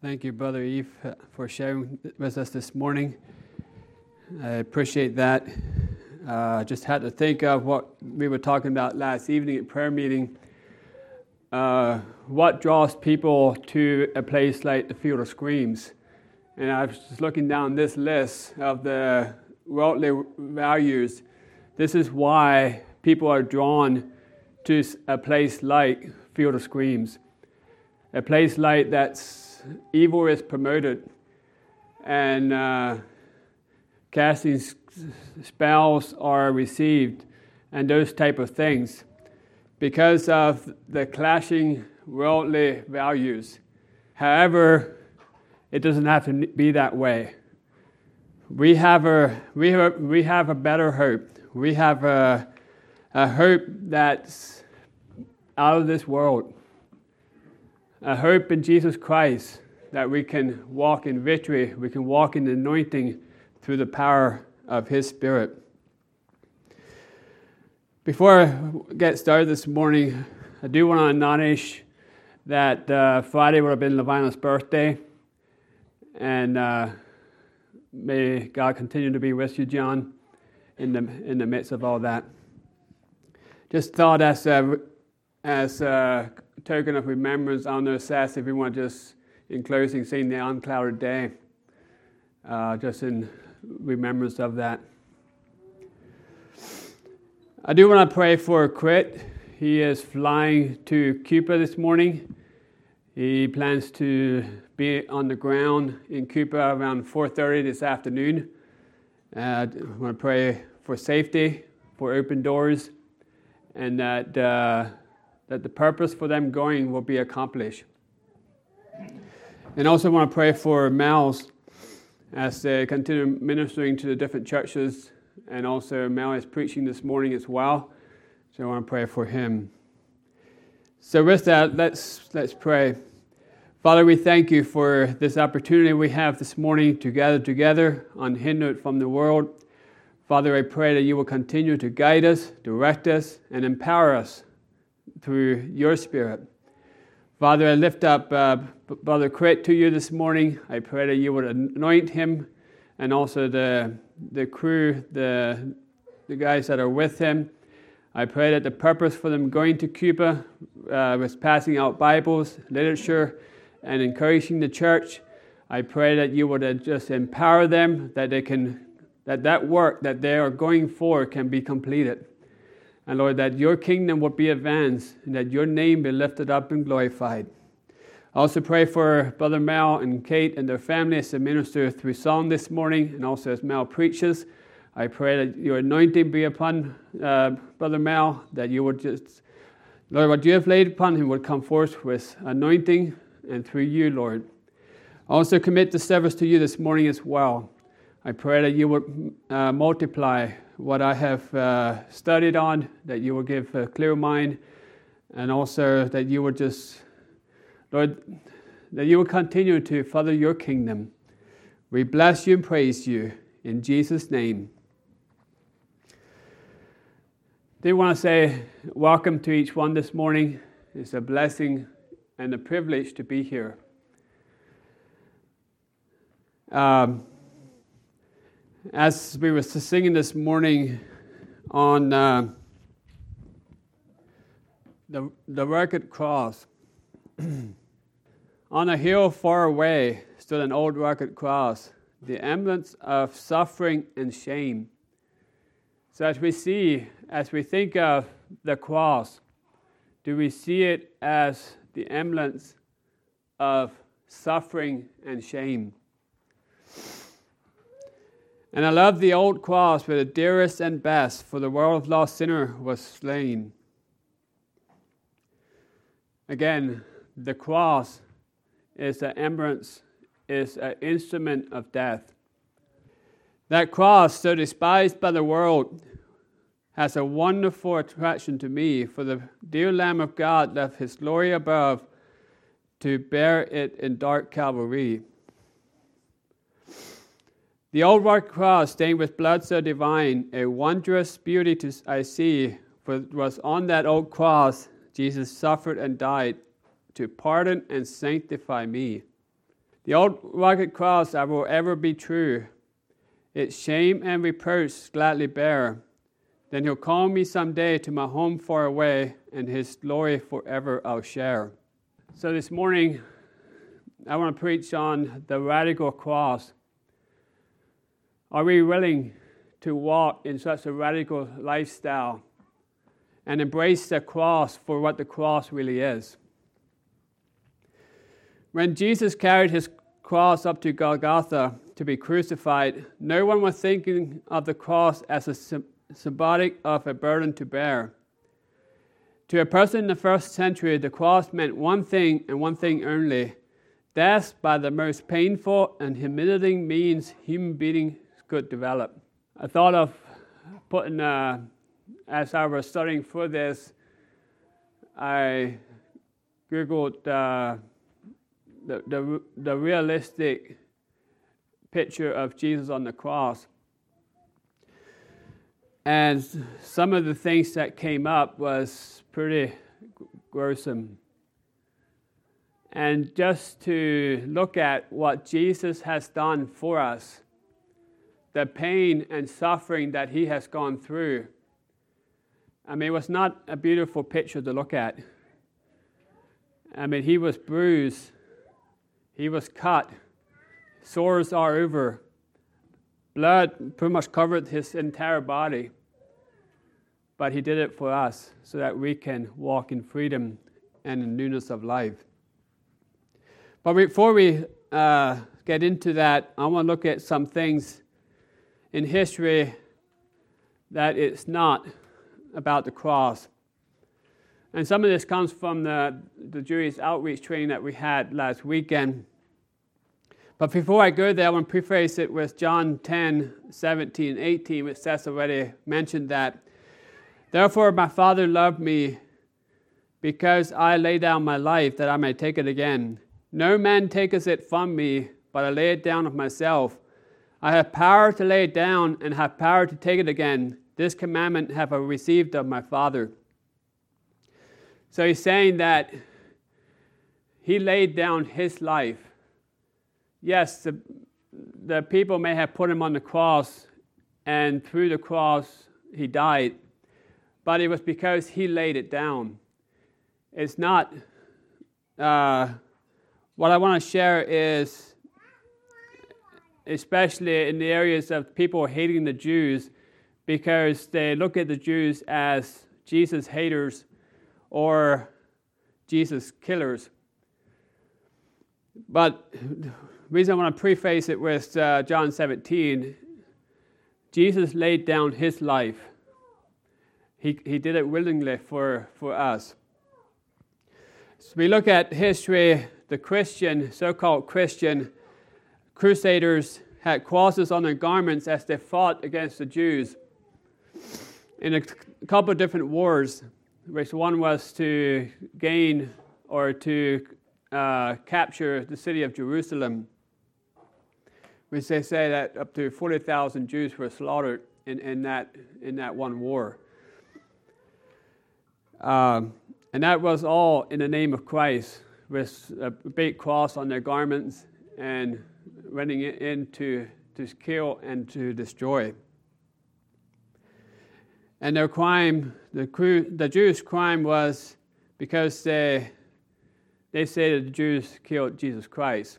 Thank you, Brother Eve, for sharing with us this morning. I appreciate that. Just had to think of what we were talking about last evening at prayer meeting. What draws people to a place like the Field of Screams? And I was just looking down this list of the worldly values. This is why people are drawn to a place like Field of Screams. A place like that's evil is promoted, and casting spells are received, and those type of things, because of the clashing worldly values. However, it doesn't have to be that way. We have a better hope. We have a hope that's out of this world. A hope in Jesus Christ that we can walk in victory, we can walk in the anointing through the power of His Spirit. Before I get started this morning, I do want to acknowledge that Friday would have been Levina's birthday, and may God continue to be with you, John, in the midst of all that. Just thought as a token of remembrance, I don't know, Sass, if you want to just, in closing, sing the unclouded day, just in remembrance of that. I do want to pray for Crit. He is flying to Cuba this morning. He plans to be on the ground in Cuba around 4:30 this afternoon. I want to pray for safety, for open doors, and that the purpose for them going will be accomplished. And also want to pray for Mel's as they continue ministering to the different churches, and also Mel is preaching this morning as well, so I want to pray for him. So with that, let's pray. Father, we thank you for this opportunity we have this morning to gather together unhindered from the world. Father, I pray that you will continue to guide us, direct us, and empower us through your Spirit. Father, I lift up Brother Crit to you this morning. I pray that you would anoint him, and also the crew, the guys that are with him. I pray that the purpose for them going to Cuba was passing out Bibles, literature, and encouraging the church. I pray that you would just empower them, that they can, that work that they are going for can be completed. And Lord, that your kingdom would be advanced, and that your name be lifted up and glorified. I also pray for Brother Mel and Kate and their family as they minister through song this morning, and also as Mel preaches. I pray that your anointing be upon Brother Mel, that you would just, Lord, what you have laid upon him would come forth with anointing, and through you, Lord. I also commit the service to you this morning as well. I pray that you would multiply what I have studied on, that you will give a clear mind, and also that you would just, Lord, that you will continue to further your kingdom. We bless you and praise you in Jesus' name. I do want to say welcome to each one this morning. It's a blessing and a privilege to be here. As we were singing this morning on the rugged cross, on a hill far away stood an old rugged cross, the emblem of suffering and shame. So as we think of the cross, do we see it as the emblem of suffering and shame? And I love the old cross where the dearest and best for the world lost sinner was slain. Again, the cross is an emblem, is an instrument of death. That cross, so despised by the world, has a wonderful attraction to me, for the dear Lamb of God left his glory above to bear it in dark Calvary. The old rugged cross stained with blood so divine, a wondrous beauty I see, for it was on that old cross Jesus suffered and died to pardon and sanctify me. The old rugged cross I will ever be true, its shame and reproach gladly bear. Then he'll call me someday to my home far away, and his glory forever I'll share. So this morning, I want to preach on the radical cross. Are we willing to walk in such a radical lifestyle and embrace the cross for what the cross really is? When Jesus carried his cross up to Golgotha to be crucified, no one was thinking of the cross as a symbolic of a burden to bear. To a person in the first century, the cross meant one thing and one thing only: death by the most painful and humiliating means human beings could develop. I thought of putting, as I was studying for this, I Googled the realistic picture of Jesus on the cross. And some of the things that came up was pretty gruesome. And just to look at what Jesus has done for us, the pain and suffering that he has gone through, I mean, it was not a beautiful picture to look at. I mean, he was bruised, he was cut, sores all over, blood pretty much covered his entire body. But he did it for us so that we can walk in freedom and in newness of life. But before we get into that, I want to look at some things in history that it's not about the cross. And some of this comes from the Jewish outreach training that we had last weekend. But before I go there, I want to preface it with John 10:17-18, which Seth already mentioned that. Therefore my Father loved me, because I lay down my life that I may take it again. No man taketh it from me, but I lay it down of myself. I have power to lay it down, and have power to take it again. This commandment have I received of my Father. So he's saying that he laid down his life. Yes, the people may have put him on the cross, and through the cross he died. But it was because he laid it down. It's not, what I want to share is, especially in the areas of people hating the Jews, because they look at the Jews as Jesus haters or Jesus killers. But the reason I want to preface it with John 17, Jesus laid down his life. He did it willingly for us. So we look at history, the Christian, so-called Christian crusaders had crosses on their garments as they fought against the Jews in a couple of different wars, which one was to gain or to capture the city of Jerusalem, which they say that up to 40,000 Jews were slaughtered in that one war. And that was all in the name of Christ, with a big cross on their garments and running it in to kill and to destroy. And their crime, the Jews' crime was because they say that the Jews killed Jesus Christ.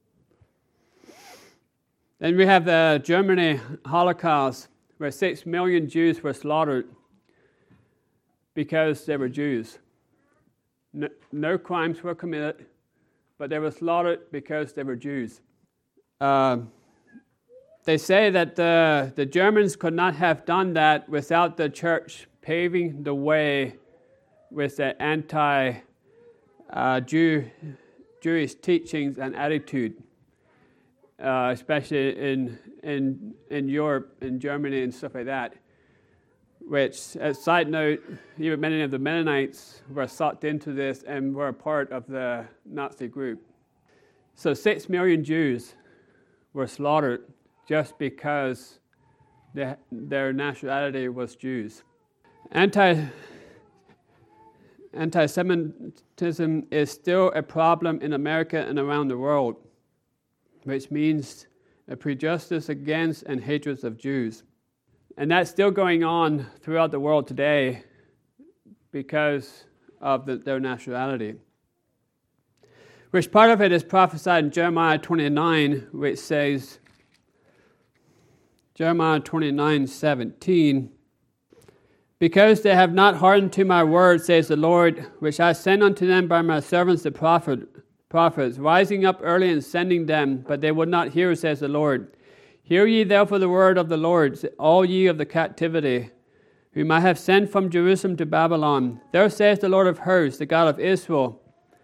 Then we have the Germany Holocaust, where 6 million Jews were slaughtered because they were Jews. No crimes were committed, but they were slaughtered because they were Jews. They say that the Germans could not have done that without the church paving the way with the anti-Jewish teachings and attitude, especially in Europe, in Germany and stuff like that. Which, as a side note, even many of the Mennonites were sucked into this and were a part of the Nazi group. So 6 million Jews were slaughtered just because their nationality was Jews. Anti-Semitism is still a problem in America and around the world. which means a prejudice against and hatred of Jews. And that's still going on throughout the world today because of their nationality. Which part of it is prophesied in Jeremiah 29, which says, Jeremiah 29:17, because they have not hearkened to my word, says the Lord, which I sent unto them by my servants the prophets, rising up early and sending them, but they would not hear, says the Lord. Hear ye therefore the word of the Lord, all ye of the captivity, whom I have sent from Jerusalem to Babylon. There says the Lord of hosts, the God of Israel.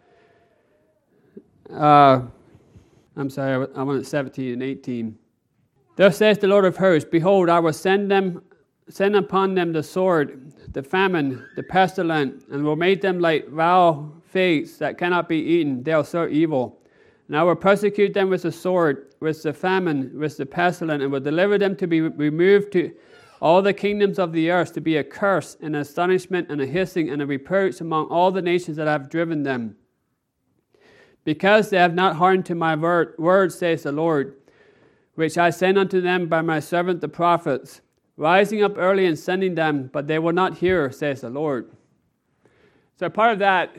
I'm sorry, I wanted 17 and 18. Thus says the Lord of hosts, behold, I will send upon them the sword, the famine, the pestilence, and will make them like raw figs that cannot be eaten. They are so evil. And I will persecute them with the sword, with the famine, with the pestilence, and will deliver them to be removed to all the kingdoms of the earth, to be a curse, and an astonishment, and a hissing, and a reproach among all the nations that I have driven them. Because they have not hearkened to my word, says the Lord, which I sent unto them by my servant the prophets, rising up early and sending them, but they will not hear, says the Lord. So part of that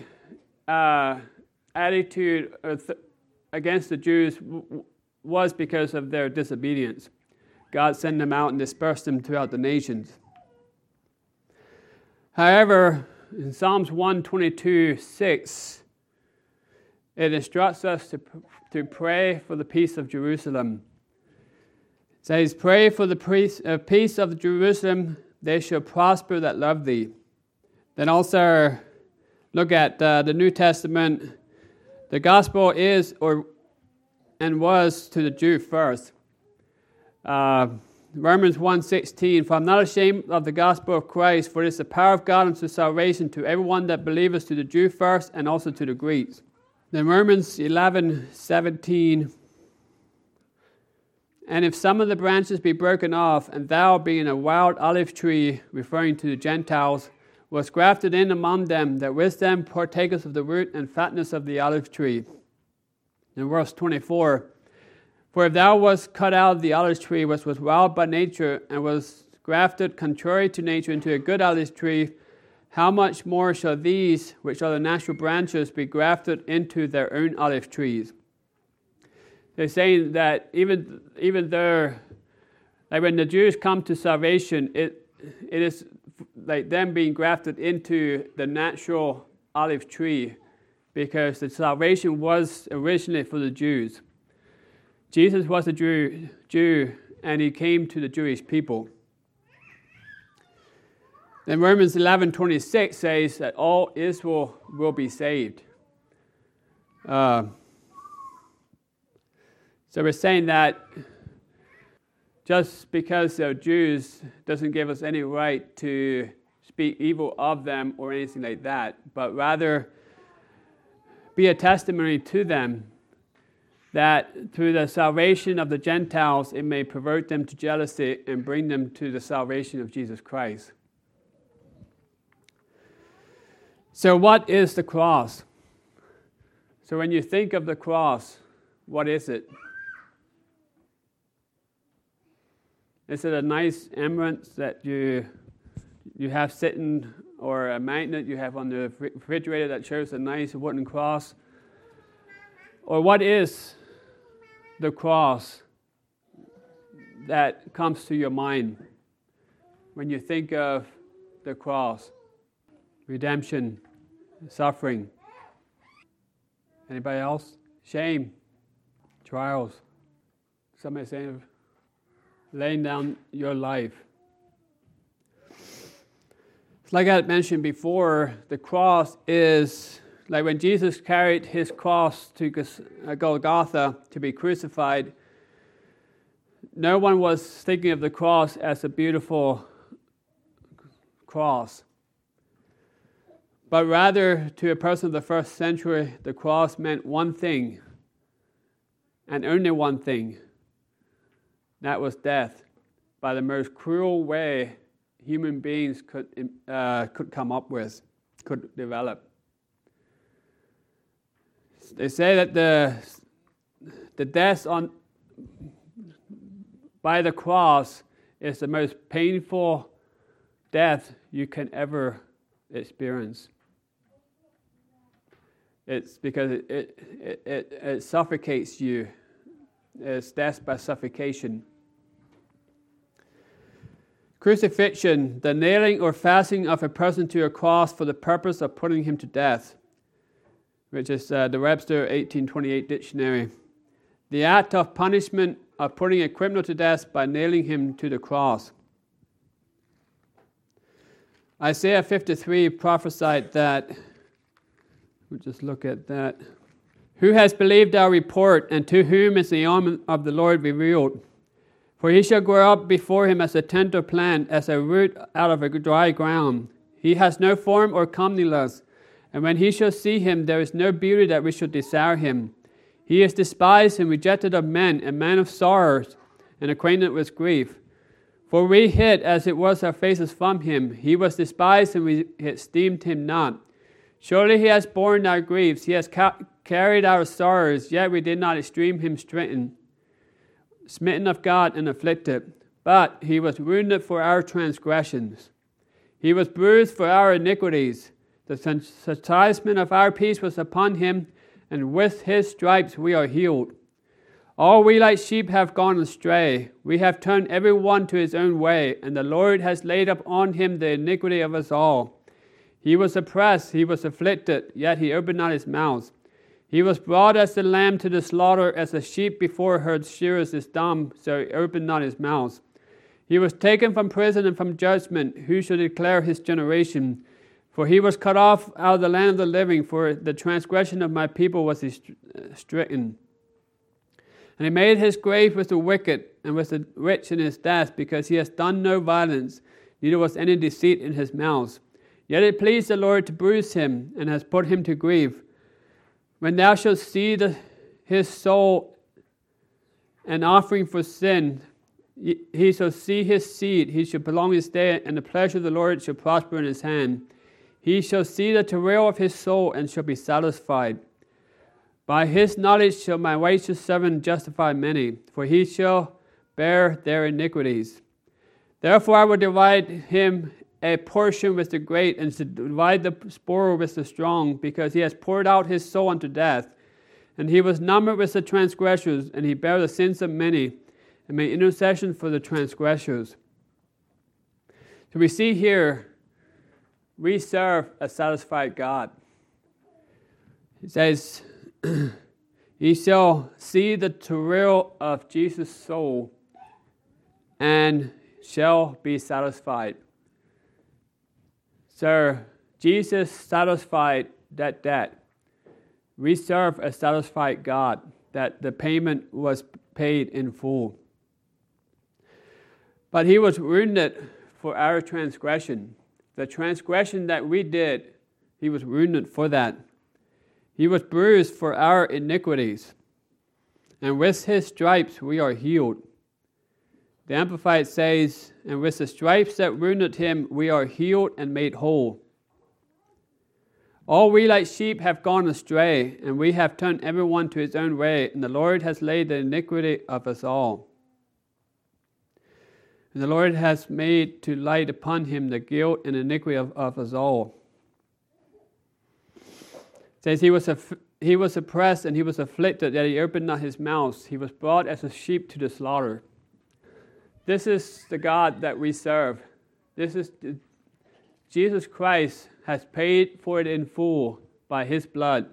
attitude against the Jews was because of their disobedience. God sent them out and dispersed them throughout the nations. However, in Psalms 122:6, it instructs us to pray for the peace of Jerusalem. It says, pray for the peace of Jerusalem, they shall prosper that love thee. Then also look at the New Testament. The gospel is and was to the Jew first. Romans 1:16, for I am not ashamed of the gospel of Christ, for it is the power of God unto salvation to everyone that believeth, to the Jew first and also to the Greeks. Then Romans 11:17, and if some of the branches be broken off, and thou being a wild olive tree, referring to the Gentiles, was grafted in among them, that with them partakest of the root and fatness of the olive tree. In verse 24, for if thou wast cut out of the olive tree, which was wild by nature, and was grafted contrary to nature into a good olive tree, how much more shall these, which are the natural branches, be grafted into their own olive trees? They're saying that even though, like when the Jews come to salvation, it is like them being grafted into the natural olive tree, because the salvation was originally for the Jews. Jesus was a Jew, and he came to the Jewish people. Then Romans 11:26 says that all Israel will be saved. So we're saying that just because they're Jews doesn't give us any right to speak evil of them or anything like that, but rather be a testimony to them that through the salvation of the Gentiles, it may pervert them to jealousy and bring them to the salvation of Jesus Christ. So what is the cross? So when you think of the cross, what is it? Is it a nice emerald that you have sitting, or a magnet you have on the refrigerator that shows a nice wooden cross? Or what is the cross that comes to your mind when you think of the cross? Redemption, suffering. Anybody else? Shame, trials. Somebody saying, laying down your life. Like I had mentioned before, the cross is like when Jesus carried his cross to Golgotha to be crucified. No one was thinking of the cross as a beautiful cross, but rather to a person of the first century, the cross meant one thing, and only one thing. That was death, by the most cruel way human beings could come up with, could develop. They say that the death by the cross is the most painful death you can ever experience. It's because it suffocates you. It's death by suffocation. Crucifixion, the nailing or fastening of a person to a cross for the purpose of putting him to death, which is the Webster 1828 dictionary. The act of punishment of putting a criminal to death by nailing him to the cross. Isaiah 53 prophesied that, we'll just look at that. Who has believed our report, and to whom is the arm of the Lord revealed? For he shall grow up before him as a tender plant, as a root out of a dry ground. He has no form or comeliness, and when he shall see him, there is no beauty that we should desire him. He is despised and rejected of men, a man of sorrows, and acquainted with grief. For we hid, as it was, our faces from him. He was despised, and we esteemed him not. Surely he has borne our griefs, he has carried our sorrows, yet we did not esteem him smitten of God and afflicted. But he was wounded for our transgressions. He was bruised for our iniquities. The chastisement of our peace was upon him, and with his stripes we are healed. All we like sheep have gone astray. We have turned every one to his own way, and the Lord has laid upon him the iniquity of us all. He was oppressed, he was afflicted, yet he opened not his mouth. He was brought as the lamb to the slaughter, as a sheep before her shearers is dumb, so he opened not his mouth. He was taken from prison and from judgment. Who shall declare his generation? For he was cut off out of the land of the living, for the transgression of my people was he stricken. And he made his grave with the wicked, and with the rich in his death, because he has done no violence, neither was any deceit in his mouth. Yet it pleased the Lord to bruise him, and has put him to grief. When thou shalt see his soul an offering for sin, he shall see his seed, he shall prolong his day, and the pleasure of the Lord shall prosper in his hand. He shall see the travail of his soul, and shall be satisfied. By his knowledge shall my righteous servant justify many, for he shall bear their iniquities. Therefore I will divide him a portion with the great, and to divide the spoil with the strong, because he has poured out his soul unto death. And he was numbered with the transgressors, and he bare the sins of many, and made intercession for the transgressors. So we see here, we serve a satisfied God. It says, he shall see the travail of Jesus' soul, and shall be satisfied. So Jesus satisfied that debt. We serve a satisfied God, that the payment was paid in full. But he was wounded for our transgression. The transgression that we did, he was wounded for that. He was bruised for our iniquities. And with his stripes we are healed. The Amplified says, and with the stripes that wounded him, we are healed and made whole. All we like sheep have gone astray, and we have turned everyone to his own way, and the Lord has laid the iniquity of us all. And the Lord has made to light upon him the guilt and iniquity of us all. It says he was oppressed and he was afflicted, yet he opened not his mouth. He was brought as a sheep to the slaughter. This is the God that we serve. Jesus Christ has paid for it in full by his blood.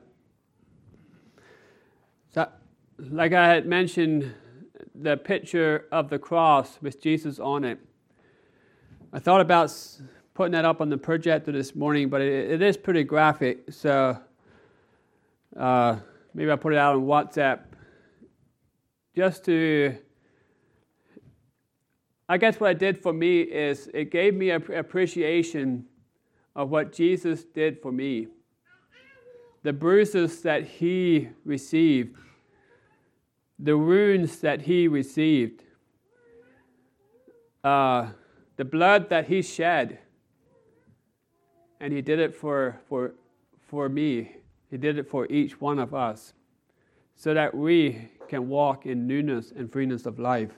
So, like I had mentioned, the picture of the cross with Jesus on it. I thought about putting that up on the projector this morning, but it is pretty graphic, so maybe I'll put it out on WhatsApp just to... I guess what it did for me is it gave me an appreciation of what Jesus did for me. The bruises that he received, the wounds that he received, the blood that he shed, and he did it for me. He did it for each one of us. so that we can walk in newness and freeness of life.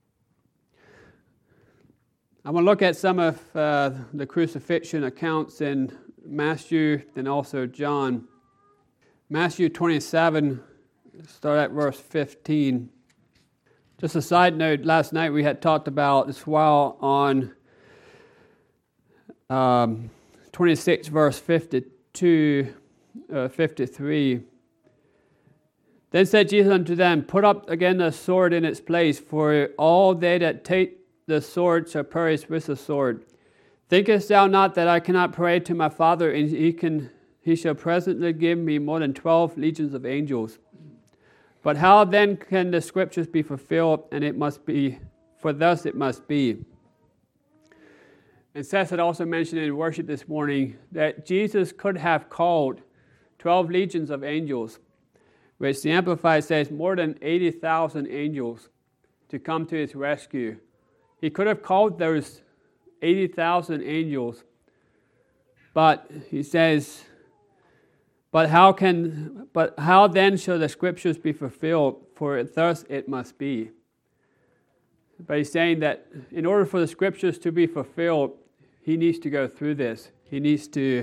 I want to look at some of the crucifixion accounts in Matthew and also John. Matthew 27, start at verse 15. Just a side note, last night we had talked about as well on 26 verse 52, 53. Then said Jesus unto them, Put up again the sword in its place, for all they that take the sword shall perish with the sword. Thinkest thou not that I cannot pray to my Father, and he shall presently give me more than 12 legions of angels? But how then can the scriptures be fulfilled? And it must be, for thus it must be. And Seth had also mentioned in worship this morning that Jesus could have called 12 legions of angels, which the Amplified says more than 80,000 angels to come to his rescue. He could have called those 80,000 angels, but he says, But how then shall the scriptures be fulfilled? For thus it must be. But he's saying that in order for the scriptures to be fulfilled, he needs to go through this. He needs to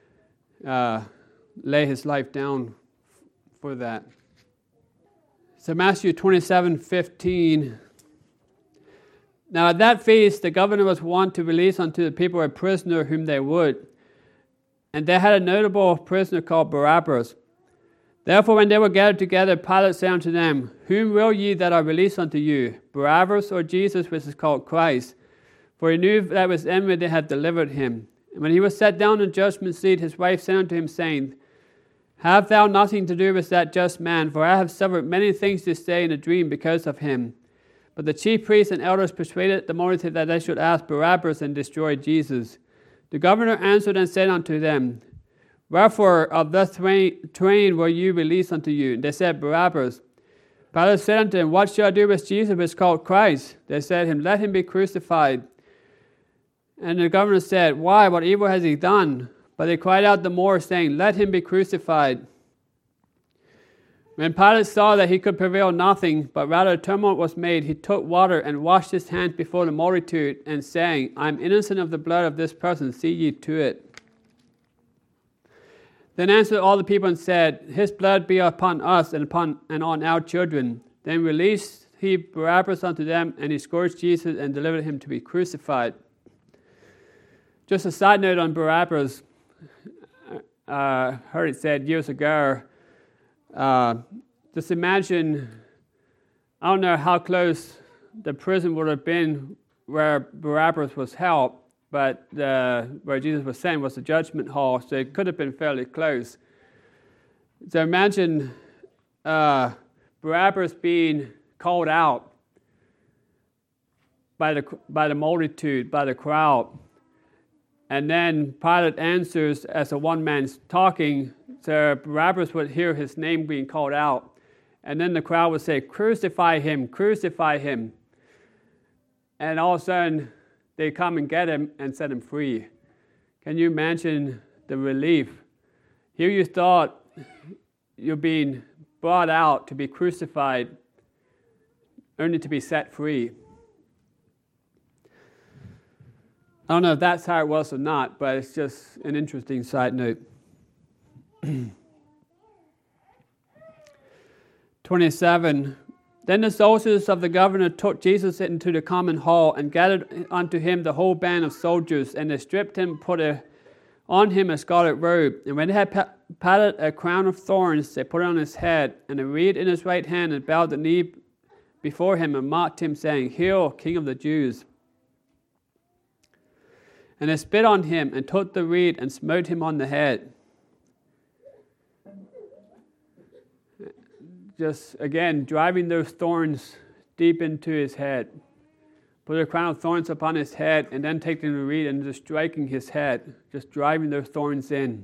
lay his life down for that. So Matthew 27:15. Now at that feast the governor was wont to release unto the people a prisoner whom they would. And they had a notable prisoner called Barabbas. Therefore when they were gathered together, Pilate said unto them, Whom will ye that I release unto you, Barabbas or Jesus, which is called Christ? For he knew that with envy they had delivered him. And when he was set down in the judgment seat, his wife said unto him, saying, Have thou nothing to do with that just man, for I have suffered many things this day in a dream because of him. But the chief priests and elders persuaded the multitude that they should ask Barabbas and destroy Jesus. The governor answered and said unto them, Wherefore of the twain will you release unto you? And they said, Barabbas. Pilate said unto them, What shall I do with Jesus, which is called Christ? They said him, Let him be crucified. And the governor said, Why, what evil has he done? But they cried out the more, saying, Let him be crucified. When Pilate saw that he could prevail nothing, but rather a tumult was made, he took water and washed his hands before the multitude, and saying, I am innocent of the blood of this person, see ye to it. Then answered all the people and said, His blood be upon us and on our children. Then released he Barabbas unto them, and he scourged Jesus and delivered him to be crucified. Just a side note on Barabbas, heard it said years ago, just imagine, I don't know how close the prison would have been where Barabbas was held, but where Jesus was sent was the judgment hall, so it could have been fairly close. So imagine Barabbas being called out by the multitude, by the crowd, and then Pilate answers as a one man's talking. So Barabbas would hear his name being called out. And then the crowd would say, Crucify him, crucify him. And all of a sudden, they come and get him and set him free. Can you imagine the relief? Here you thought you're being brought out to be crucified, only to be set free. I don't know if that's how it was or not, but it's just an interesting side note. 27. Then the soldiers of the governor took Jesus into the common hall and gathered unto him the whole band of soldiers, and they stripped him, put on him a scarlet robe. And when they had Pilate a crown of thorns, they put it on his head, and a reed in his right hand, and bowed the knee before him, and mocked him, saying, Hail, King of the Jews! And they spit on him, and took the reed, and smote him on the head. Just, again, driving those thorns deep into his head. Put a crown of thorns upon his head, and then taking the reed and just striking his head, just driving those thorns in.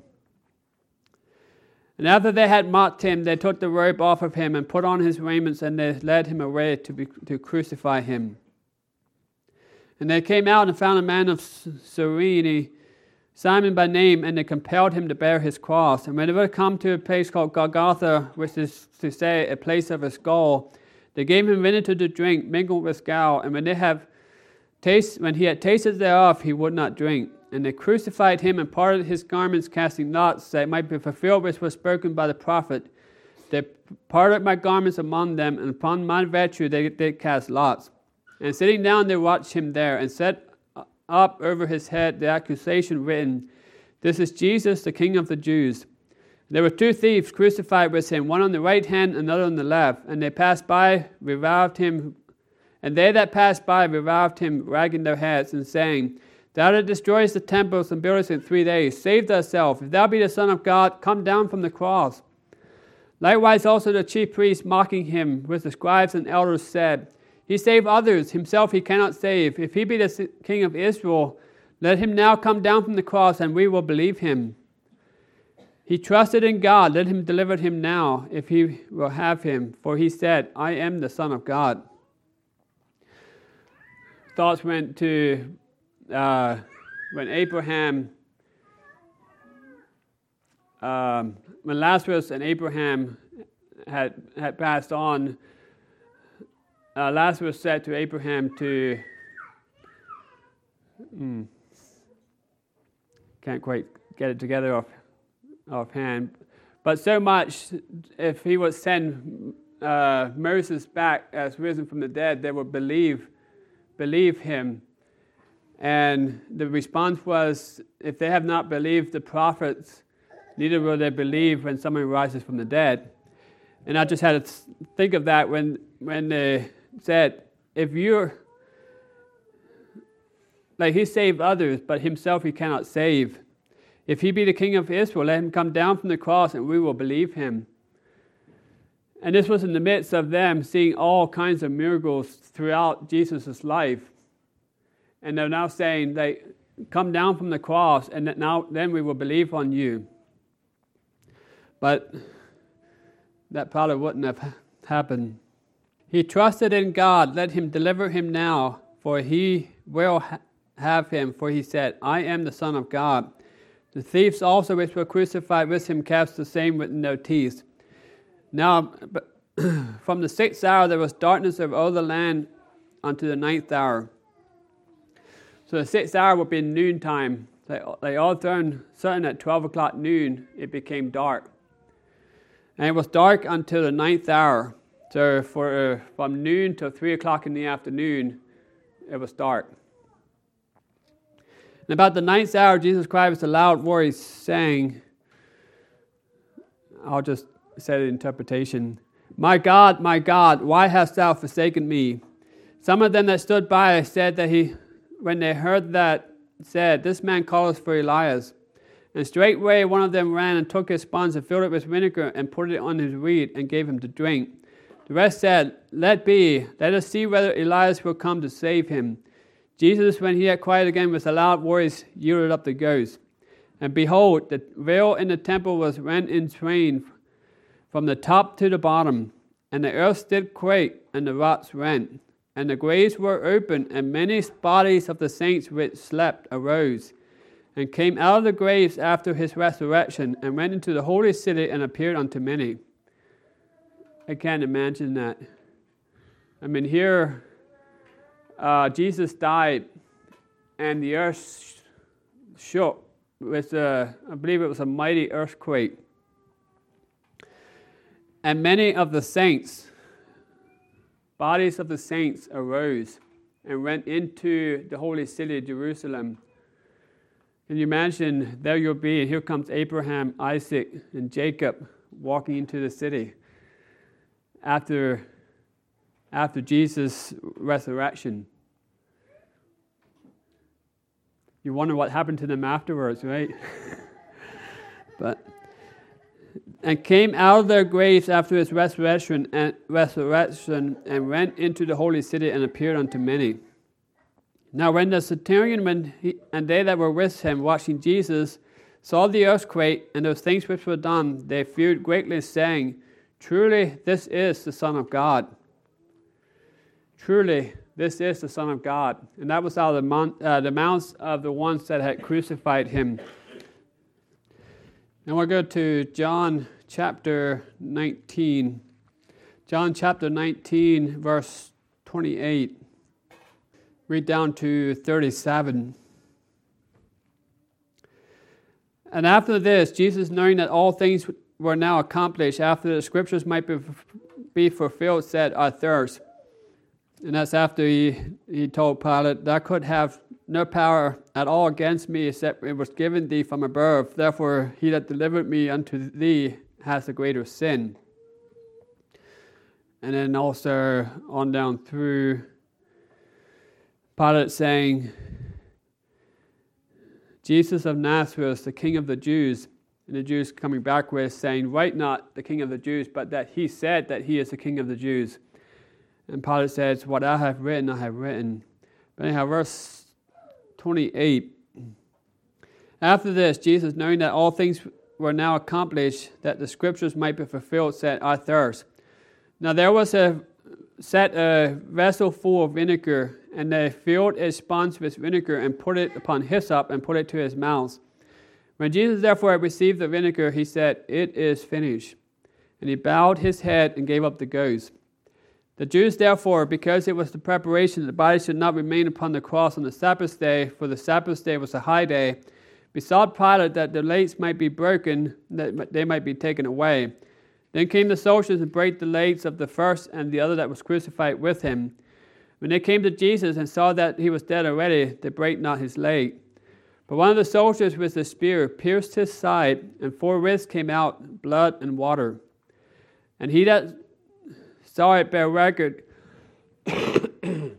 And after they had mocked him, they took the robe off of him and put on his raiments, and they led him away to crucify him. And they came out and found a man of Cyrene, Simon by name, and they compelled him to bear his cross. And when they were come to a place called Golgotha, which is to say, a place of a skull, they gave him vinegar to drink, mingled with gall. And when he had tasted thereof, he would not drink. And they crucified him and parted his garments, casting lots, that it might be fulfilled which was spoken by the prophet. They parted my garments among them, and upon my virtue they did cast lots. And sitting down, they watched him there, and set up over his head the accusation written, This is Jesus, the King of the Jews. There were two thieves crucified with him, one on the right hand and another on the left. And they passed by, reviled him, and they that passed by reviled him, wagging their heads, and saying, Thou that destroyest the temples and buildest in 3 days, save thyself. If thou be the Son of God, come down from the cross. Likewise also the chief priests, mocking him, with the scribes and elders, said, He saved others, himself he cannot save. If he be the King of Israel, let him now come down from the cross, and we will believe him. He trusted in God, let him deliver him now, if he will have him. For he said, I am the Son of God. Thoughts went to when Abraham, when Lazarus and Abraham had passed on. Lazarus said to Abraham to, can't quite get it together offhand, but so much, if he would send Moses back as risen from the dead, they would believe him. And the response was, if they have not believed the prophets, neither will they believe when someone rises from the dead. And I just had to think of that when they said, if you're, like he saved others, but himself he cannot save. If he be the King of Israel, let him come down from the cross and we will believe him. And this was in the midst of them seeing all kinds of miracles throughout Jesus' life. And they're now saying, come down from the cross and then we will believe on you. But that probably wouldn't have happened. He trusted in God, let him deliver him now, for he will have him. For he said, I am the Son of God. The thieves also which were crucified with him cast the same with no teeth. Now, from the 6th hour there was darkness over all the land unto the 9th hour. So the 6th hour would be noontime. They all turned certain at 12 o'clock noon, it became dark. And it was dark until the 9th hour. So from noon till 3 o'clock in the afternoon, it was dark. And about the 9th hour, Jesus cried with a loud voice, saying, I'll just say the interpretation, my God, why hast thou forsaken me? Some of them that stood by said that when they heard that, said, This man calleth for Elias. And straightway one of them ran and took his sponge and filled it with vinegar and put it on his reed and gave him to drink. The rest said, Let be, let us see whether Elias will come to save him. Jesus, when he had cried again with a loud voice, yielded up the ghost. And behold, the veil in the temple was rent in twain from the top to the bottom, and the earth did quake, and the rocks rent. And the graves were opened, and many bodies of the saints which slept arose, and came out of the graves after his resurrection, and went into the holy city, and appeared unto many. I can't imagine that. I mean, here, Jesus died, and the earth shook with I believe it was a mighty earthquake. And many of the saints, bodies of the saints, arose and went into the holy city of Jerusalem. Can you imagine, there you'll be, and here comes Abraham, Isaac, and Jacob walking into the city after Jesus' resurrection. You wonder what happened to them afterwards, right? And came out of their graves after his resurrection and went into the holy city and appeared unto many. Now when the centurion and they that were with him watching Jesus saw the earthquake and those things which were done, they feared greatly, saying, Truly this is the Son of God. Truly this is the Son of God. And that was out of the mouths of the ones that had crucified him. Now we'll go to John chapter 19. John chapter 19, verse 28. Read down to 37. And after this, Jesus, knowing that all things were now accomplished, after the scriptures might be fulfilled, said, I thirst. And that's after he told Pilate, thou could have no power at all against me, except it was given thee from above. Therefore he that delivered me unto thee has the greater sin. And then also on down through, Pilate saying, Jesus of Nazareth, the King of the Jews. And the Jews coming back with saying, write not the King of the Jews, but that he said that he is the King of the Jews. And Pilate says, what I have written, I have written. But anyhow, verse 28. After this, Jesus, knowing that all things were now accomplished, that the scriptures might be fulfilled, said, I thirst. Now there was a vessel full of vinegar, and they filled a sponge with vinegar and put it upon hyssop and put it to his mouth. When Jesus therefore had received the vinegar, he said, it is finished. And he bowed his head and gave up the ghost. The Jews therefore, because it was the preparation that the body should not remain upon the cross on the Sabbath day, for the Sabbath day was a high day, besought Pilate that the lates might be broken, that they might be taken away. Then came the soldiers and brake the legs of the first and the other that was crucified with him. When they came to Jesus and saw that he was dead already, they brake not his leg. But one of the soldiers with a spear pierced his side, and forthwith came out blood and water. And he that saw it bare record, and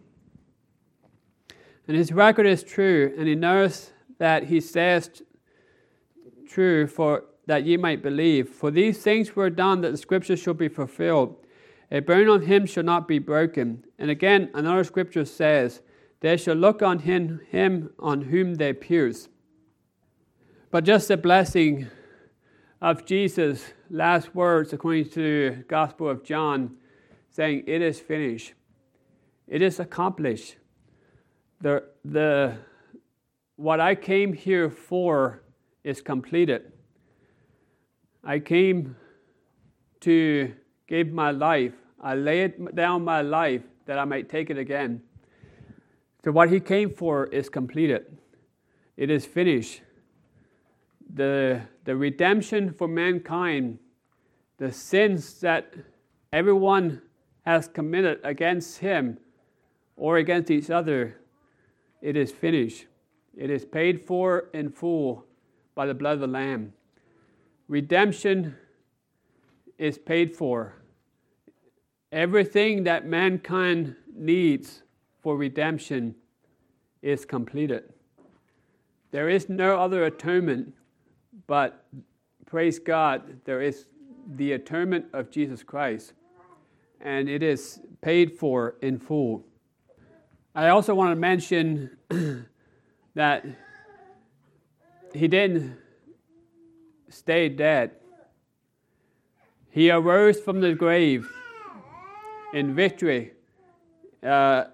his record is true, and he knows that he says true, for that ye might believe. For these things were done that the scripture should be fulfilled. A bone on him shall not be broken. And again, another scripture says, they shall look on him on whom they pierce. But just the blessing of Jesus' last words, according to the Gospel of John, saying, it is finished. It is accomplished. What I came here for is completed. I came to give my life. I laid down my life that I might take it again. So what he came for is completed. It is finished. The redemption for mankind, the sins that everyone has committed against him or against each other, it is finished. It is paid for in full by the blood of the Lamb. Redemption is paid for. Everything that mankind needs for redemption is completed. There is no other atonement, but praise God, there is the atonement of Jesus Christ, and it is paid for in full. I also want to mention that he didn't stay dead. He arose from the grave in victory, and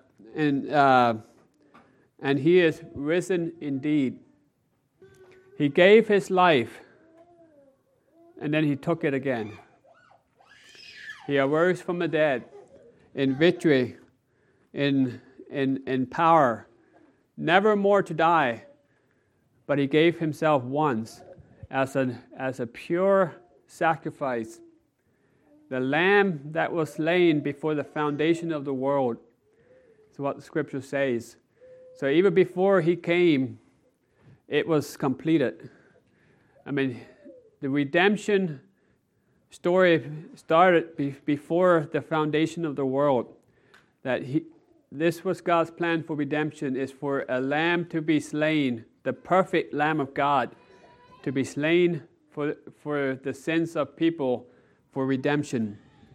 he is risen indeed. He gave his life, and then he took it again. He arose from the dead in victory, in power, never more to die, but he gave himself once as a pure sacrifice, the lamb that was slain before the foundation of the world. That's what the scripture says. So even before he came, it was completed. I mean, the redemption story started before the foundation of the world. This was God's plan for redemption, is for a lamb to be slain, the perfect Lamb of God, to be slain for the sins of people for redemption.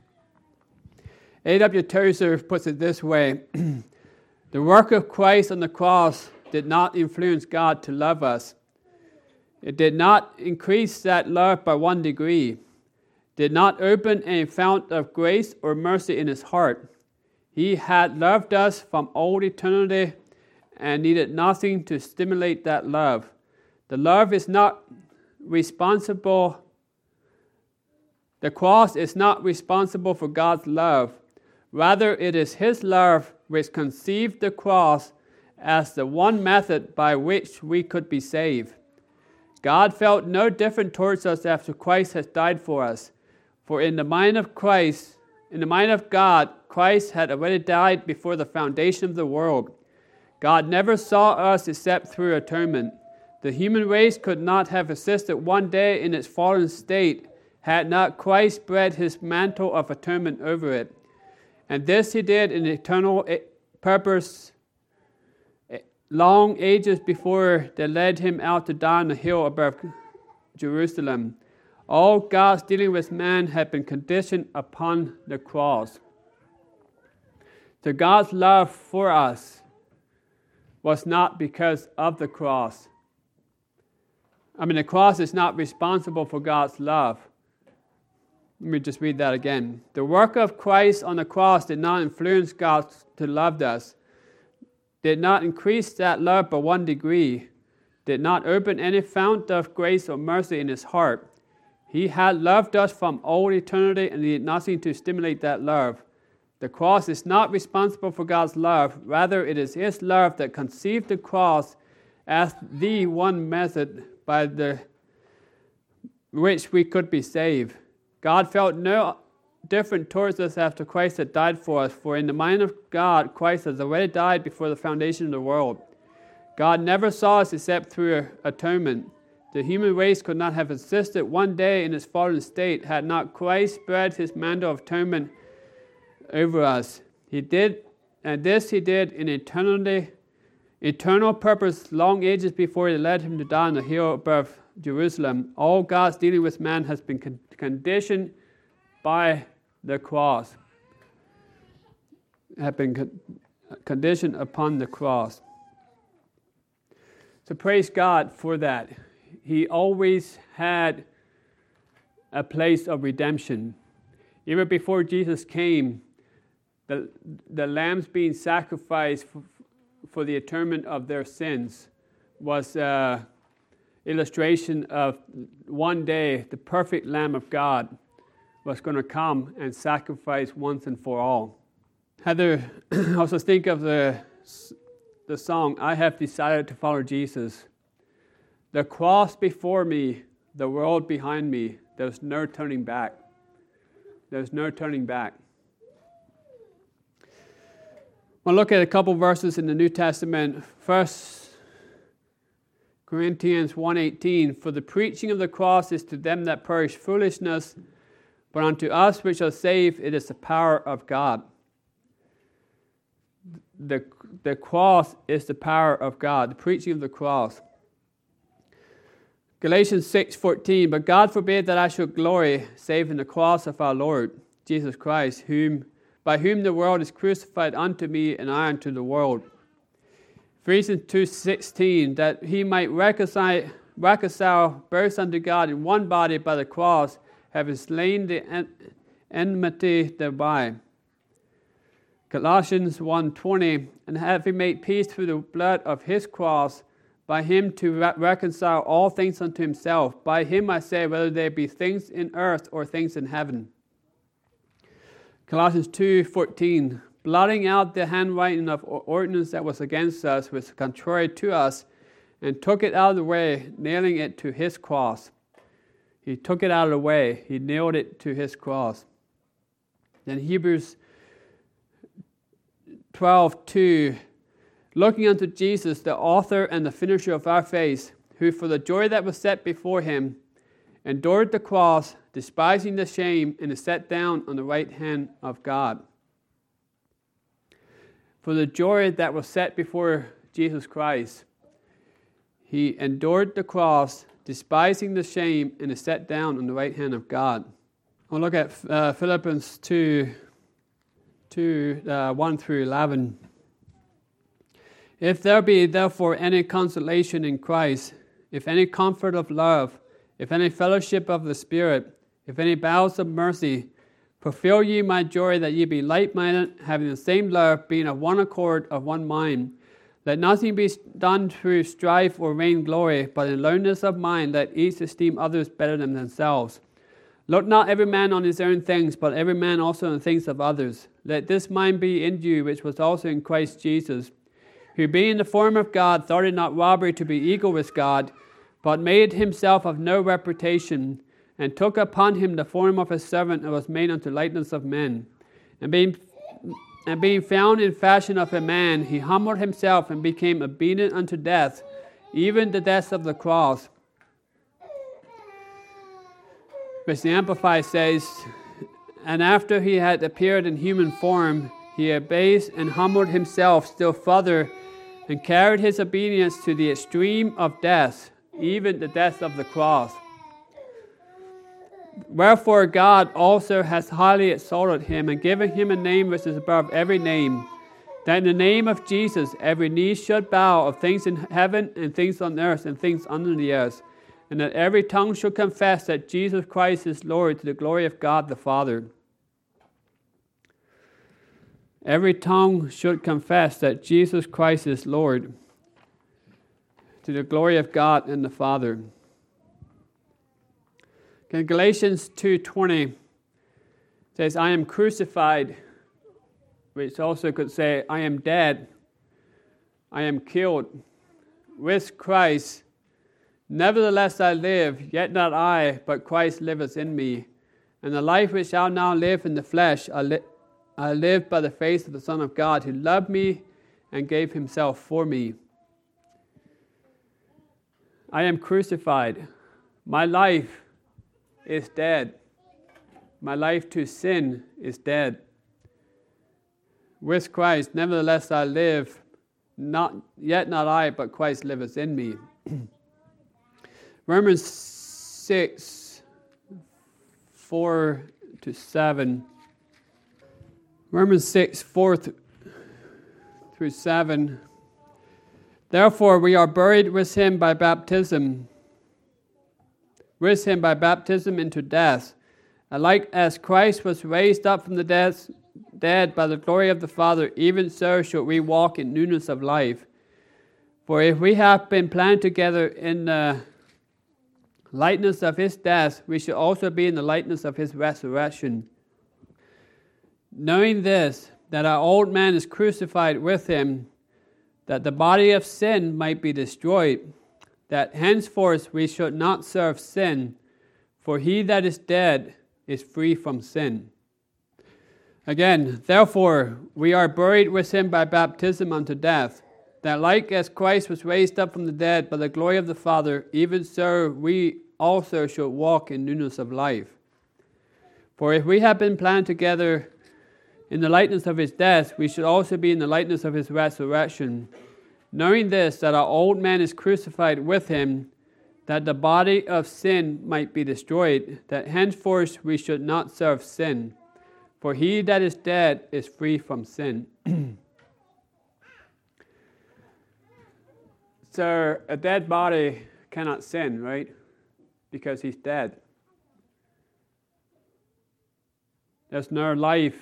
A.W. Tozer puts it this way: the work of Christ on the cross did not influence God to love us. It did not increase that love by 1 degree, did not open a fount of grace or mercy in his heart. He had loved us from old eternity and needed nothing to stimulate that love. The love is not responsible. The cross is not responsible for God's love. Rather, it is His love which conceived the cross as the one method by which we could be saved. God felt no different towards us after Christ has died for us. For in the mind of God, Christ had already died before the foundation of the world. God never saw us except through atonement. The human race could not have existed one day in its fallen state had not Christ spread His mantle of atonement over it. And this He did in eternal purpose, long ages before they led Him out to die on the hill above Jerusalem. All God's dealing with man had been conditioned upon the cross. So God's love for us was not because of the cross. The cross is not responsible for God's love. Let me just read that again. The work of Christ on the cross did not influence God to love us, did not increase that love by 1 degree, did not open any fount of grace or mercy in His heart. He had loved us from old eternity and needed nothing to stimulate that love. The cross is not responsible for God's love. Rather, it is His love that conceived the cross as the one method by which we could be saved. God felt no different towards us after Christ had died for us, for in the mind of God, Christ has already died before the foundation of the world. God never saw us except through atonement. The human race could not have existed one day in its fallen state had not Christ spread His mantle of atonement over us. He did in eternal purpose, long ages before He led Him to die on the hill above Jerusalem. All God's dealing with man has been conditioned by the cross. Have been conditioned upon the cross. So praise God for that. He always had a place of redemption. Even before Jesus came, the lambs being sacrificed for the atonement of their sins was an illustration of one day the perfect Lamb of God was going to come and sacrifice once and for all. Heather also think of the song, I have decided to follow Jesus. The cross before me, the world behind me, there's no turning back. There's no turning back. We'll look at a couple verses in the New Testament. 1 Corinthians 1:18, for the preaching of the cross is to them that perish foolishness, but unto us which are saved it is the power of God. The cross is the power of God, the preaching of the cross. Galatians 6:14, but God forbid that I should glory, save in the cross of our Lord Jesus Christ, by whom the world is crucified unto me, and I unto the world. Ephesians 2:16, that He might reconcile both unto God in one body by the cross, having slain the enmity thereby. Colossians 1:20, and having made peace through the blood of His cross, by Him to reconcile all things unto Himself. By Him I say, whether there be things in earth or things in heaven. Colossians 2:14, blotting out the handwriting of ordinance that was against us, which was contrary to us, and took it out of the way, nailing it to His cross. He took it out of the way. He nailed it to His cross. Then Hebrews 12:2, looking unto Jesus, the author and the finisher of our faith, who for the joy that was set before Him endured the cross, despising the shame, and is set down on the right hand of God. For the joy that was set before Jesus Christ, He endured the cross, despising the shame, and is set down on the right hand of God. We'll look at Philippians 1-11. If there be therefore any consolation in Christ, if any comfort of love, if any fellowship of the Spirit, if any bowels of mercy, Fulfill ye my joy, that ye be like-minded, having the same love, being of one accord, of one mind. Let nothing be done through strife or vainglory, but in lowliness of mind let each esteem others better than themselves. Look not every man on his own things, but every man also on the things of others. Let this mind be in you, which was also in Christ Jesus, who being in the form of God, thought it not robbery to be equal with God, but made himself of no reputation, and took upon him the form of a servant, and was made unto likeness of men. And being found in fashion of a man, he humbled himself and became obedient unto death, even the death of the cross. Which the Amplified says, and after he had appeared in human form, he abased and humbled himself still further, and carried his obedience to the extreme of death, even the death of the cross. Wherefore God also has highly exalted him, and given him a name which is above every name, that in the name of Jesus every knee should bow, of things in heaven and things on earth and things under the earth, and that every tongue should confess that Jesus Christ is Lord, to the glory of God the Father. Every tongue should confess that Jesus Christ is Lord, to the glory of God and the Father. Okay, Galatians 2:20 says, I am crucified, which also could say, I am dead, I am killed with Christ. Nevertheless I live, yet not I, but Christ liveth in me. And the life which I now live in the flesh, I live by the faith of the Son of God, who loved me and gave himself for me. I am crucified. My life is dead. My life to sin is dead. With Christ, nevertheless I live, not I, but Christ liveth in me. Romans 6, 4-7. Romans 6, 4-7. Therefore we are buried with him by baptism into death, like as Christ was raised up from the dead by the glory of the Father, even so shall we walk in newness of life. For if we have been planted together in the likeness of his death, we shall also be in the likeness of his resurrection. Knowing this, that our old man is crucified with him, that the body of sin might be destroyed, that henceforth we should not serve sin, for he that is dead is free from sin. Again, therefore we are buried with him by baptism unto death, that like as Christ was raised up from the dead by the glory of the Father, even so we also shall walk in newness of life. For if we have been planted together in the likeness of his death, we should also be in the likeness of his resurrection. Knowing this, that our old man is crucified with him, that the body of sin might be destroyed, that henceforth we should not serve sin. For he that is dead is free from sin. So a dead body cannot sin, right? Because he's dead. There's no life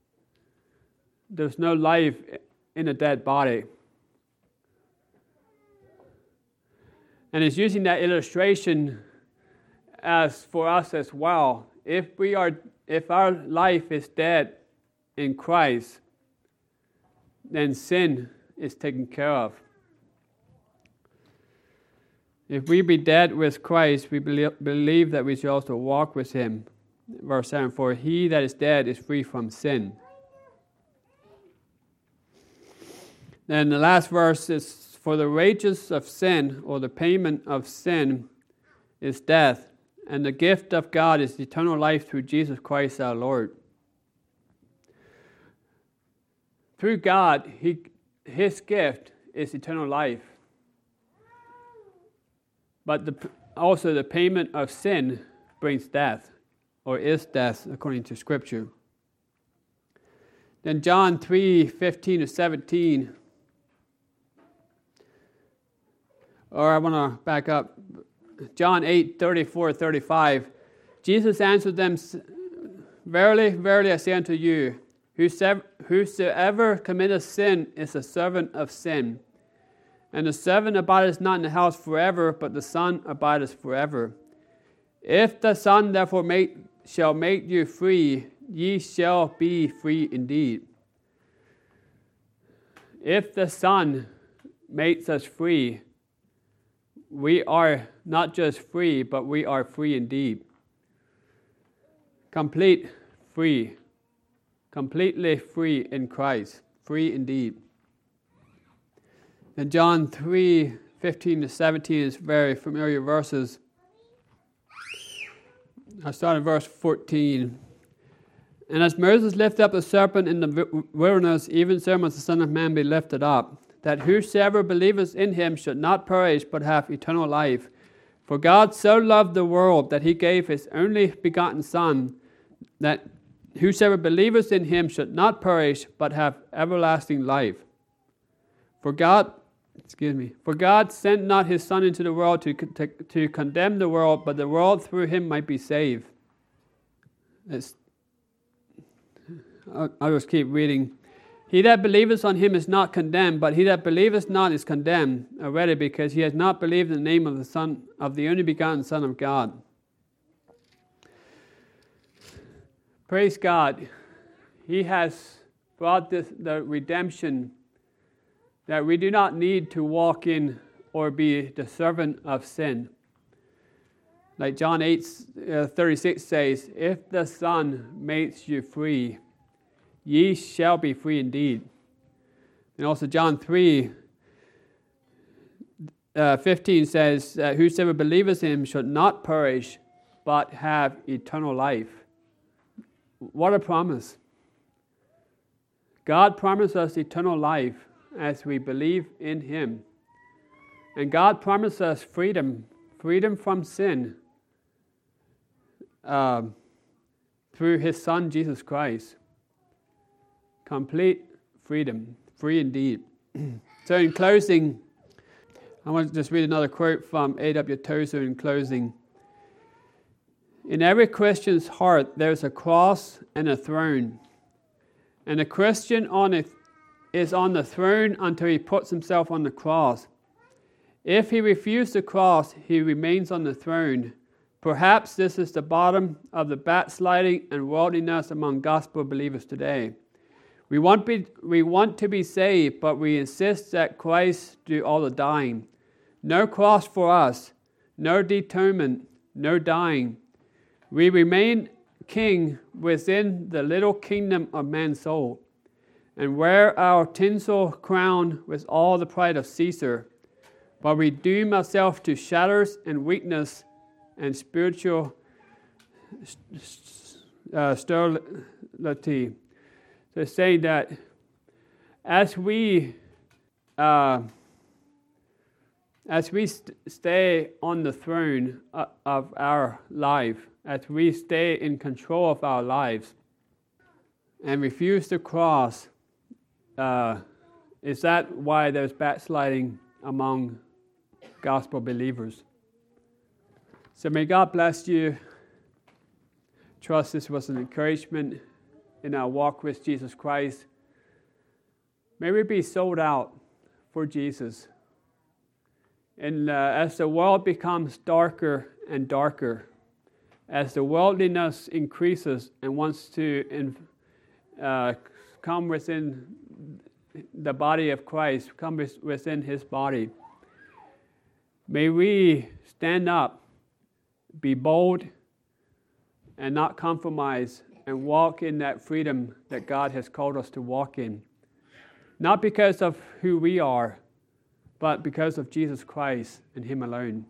in a dead body. And it's using that illustration as for us as well. If our life is dead in Christ, then sin is taken care of. If we be dead with Christ, we believe that we shall also walk with him. Verse 7, for he that is dead is free from sin. Then the last verse is, for the wages of sin, or the payment of sin, is death, and the gift of God is eternal life through Jesus Christ our Lord. Through God, his gift is eternal life. But also the payment of sin brings death, or is death, according to Scripture. Then John 3:15-17. Or I want to back up. John 8:34-35. Jesus answered them, Verily, verily, I say unto you, whosoever committeth sin is a servant of sin. And the servant abideth not in the house forever, but the Son abideth forever. If the Son therefore shall make you free, ye shall be free indeed. If the Son makes us free, we are not just free, but we are free indeed. Complete free. Completely free in Christ. Free indeed. And John 3:15-17 is very familiar verses. I start in verse 14. And as Moses lifted up the serpent in the wilderness, even so must the Son of Man be lifted up, that whosoever believeth in him should not perish, but have eternal life. For God so loved the world that he gave his only begotten Son, that whosoever believeth in him should not perish, but have everlasting life. For God sent not his Son into the world to condemn the world, but the world through him might be saved. I'll just keep reading. He that believeth on him is not condemned, but he that believeth not is condemned already, because he has not believed in the name of the Son of the only begotten Son of God. Praise God. He has brought the redemption that we do not need to walk in or be the servant of sin. Like John 8:36 says, if the Son makes you free, ye shall be free indeed. And also John 3:15 says, whosoever believeth in him should not perish, but have eternal life. What a promise. God promised us eternal life as we believe in him. And God promised us freedom from sin through his Son, Jesus Christ. Complete freedom, free indeed. So in closing, I want to just read another quote from A.W. Tozer in closing. In every Christian's heart there is a cross and a throne. And the Christian is on the throne until he puts himself on the cross. If he refuses the cross, he remains on the throne. Perhaps this is the bottom of the backsliding and worldliness among gospel believers today. We want to be saved, but we insist that Christ do all the dying. No cross for us, no atonement, no dying. We remain king within the little kingdom of man's soul, and wear our tinsel crown with all the pride of Caesar, but we doom ourselves to shadows and weakness and spiritual sterility. So saying that as we stay on the throne of our life, as we stay in control of our lives and refuse the cross, is that why there's backsliding among gospel believers? So may God bless you. Trust this was an encouragement in our walk with Jesus Christ. May we be sold out for Jesus. And as the world becomes darker and darker, as the worldliness increases and wants to come within the body of Christ, come within his body, may we stand up, be bold, and not compromise, and walk in that freedom that God has called us to walk in. Not because of who we are, but because of Jesus Christ and him alone.